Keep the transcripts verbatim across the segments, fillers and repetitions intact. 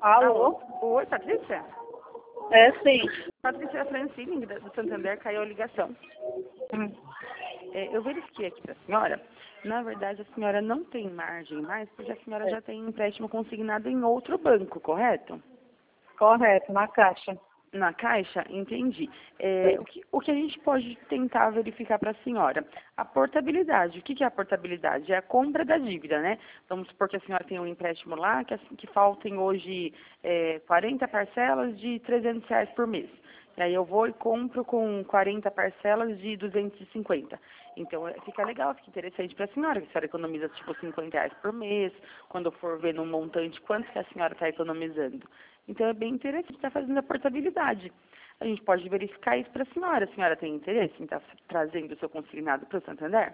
Alô? Oi, Patrícia? É, sim. Patrícia Francine, do Santander, caiu a ligação. Hum. É, eu verifiquei aqui para a senhora. Na verdade, a senhora não tem margem mais, porque a senhora já tem empréstimo consignado em outro banco, correto? Correto, na caixa. Na Caixa? Entendi. É, o, que, o que a gente pode tentar verificar para a senhora? A portabilidade. O que, que é a portabilidade? É a compra da dívida, né? Vamos supor que a senhora tem um empréstimo lá, que, assim, que faltem hoje é, quarenta parcelas de trezentos reais por mês. E aí eu vou e compro com quarenta parcelas de duzentos e cinquenta. Então é, fica legal, fica interessante para a senhora, que a senhora economiza tipo cinquenta reais por mês, quando eu for ver no montante quanto que a senhora está economizando. Então é bem interessante estar fazendo a portabilidade. A gente pode verificar isso para a senhora. A senhora tem interesse em estar trazendo o seu consignado para o Santander?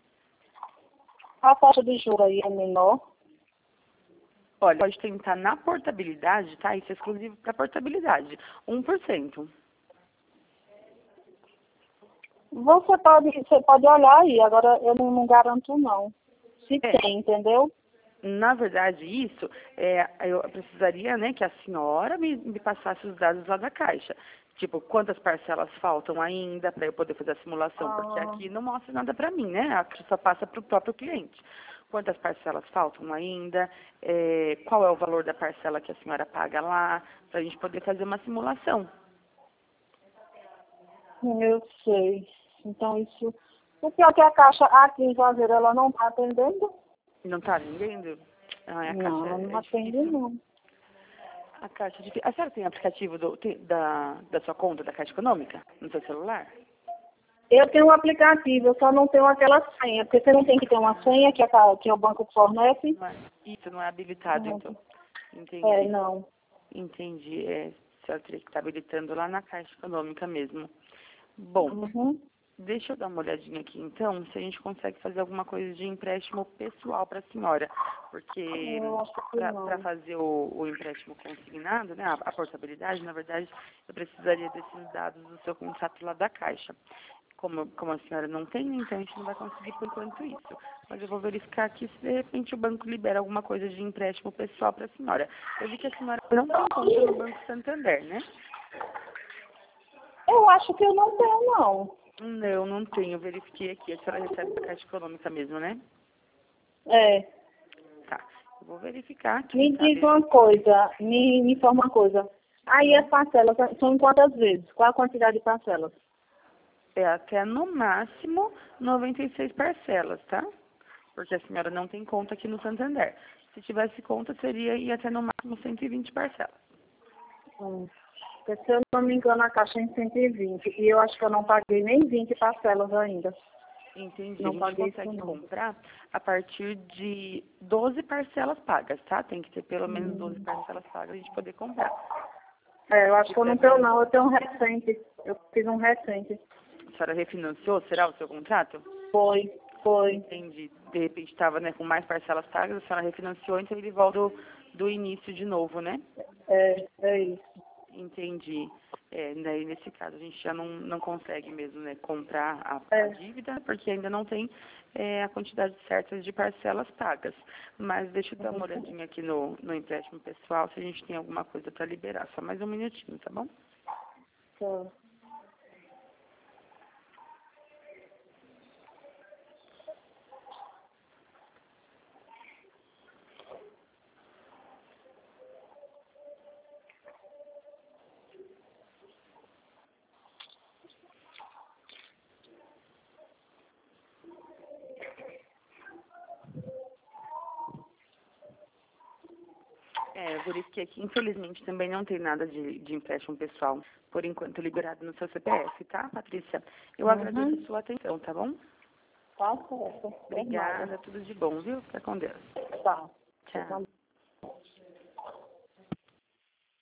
A taxa de juros aí é menor. Olha, pode tentar na portabilidade, tá? Isso é exclusivo para portabilidade. um por cento. Você pode, você pode olhar aí, agora eu não, não garanto não. Se É. tem, entendeu? Na verdade, isso, é, eu precisaria, né, que a senhora me, me passasse os dados lá da Caixa. Tipo, quantas parcelas faltam ainda para eu poder fazer a simulação, Ah. porque aqui não mostra nada para mim, né? Aqui só passa para o próprio cliente. Quantas parcelas faltam ainda, é, qual é o valor da parcela que a senhora paga lá, para a gente poder fazer uma simulação. Eu sei. Então isso... O pior é que a caixa aqui em Juazeiro, ela não está atendendo? Não está atendendo? Ah, a Não, Caixa ela é, não é atende difícil. não. A Caixa é difícil. A senhora tem aplicativo do, tem- da, da sua conta da Caixa Econômica no seu celular? Eu tenho um aplicativo, eu só não tenho aquela senha, porque você não tem que ter uma senha que, a, que o banco fornece. Não é, isso não é habilitado, Não. então. É, Entendi. não. Entendi. É, a senhora teria que estar habilitando lá na Caixa Econômica mesmo. Bom, Uhum. deixa eu dar uma olhadinha aqui, então, se a gente consegue fazer alguma coisa de empréstimo pessoal para a senhora. Porque Eu acho que para não. fazer o, o empréstimo consignado, né, a, a portabilidade, na verdade, eu precisaria desses dados do seu contrato lá da Caixa. Como, como a senhora não tem, então a gente não vai conseguir por enquanto isso. Mas eu vou verificar aqui se de repente o banco libera alguma coisa de empréstimo pessoal para a senhora. Eu vi que a senhora não tem conta no Banco Santander, né? Eu acho que eu não tenho, não. Não, não tenho. Eu verifiquei aqui. A senhora recebe da Caixa Econômica mesmo, né? É. Tá. Eu vou verificar, Me quem diz sabe. uma coisa, me, me informa uma coisa. Aí as parcelas são em quantas vezes? Qual a quantidade de parcelas? É até no máximo noventa e seis parcelas, tá? Porque a senhora não tem conta aqui no Santander. Se tivesse conta, seria ir até no máximo cento e vinte parcelas. Hum. Porque, se eu não me engano, a caixa é em cento e vinte. E eu acho que eu não paguei nem vinte parcelas ainda. Entendi. A Não gente paguei isso, consegue não. comprar a partir de doze parcelas pagas, tá? Tem que ter pelo menos doze Hum. parcelas pagas pra gente poder comprar. É, eu acho que eu Isso é não tenho, bem... não. Eu tenho um recente. Eu fiz um recente. A senhora refinanciou, será o seu contrato? Foi, foi. Entendi. De repente estava, né, com mais parcelas pagas, a senhora refinanciou, então ele volta do, do início de novo, né? É, é isso. Entendi. É, daí nesse caso a gente já não, não consegue mesmo, né, comprar a, a É. dívida, porque ainda não tem é, a quantidade certa de parcelas pagas. Mas deixa eu dar uma olhadinha aqui no, no empréstimo pessoal, se a gente tem alguma coisa para liberar. Só mais um minutinho, tá bom? Tá. É, eu verifiquei aqui, infelizmente também não tem nada de, de empréstimo pessoal, por enquanto liberado no seu C P F, tá, Patrícia? Eu agradeço Uhum. a sua atenção, tá bom? Tá certo. Por nada. Obrigada, tudo de bom, viu? Fica com Deus. Tá. Tchau.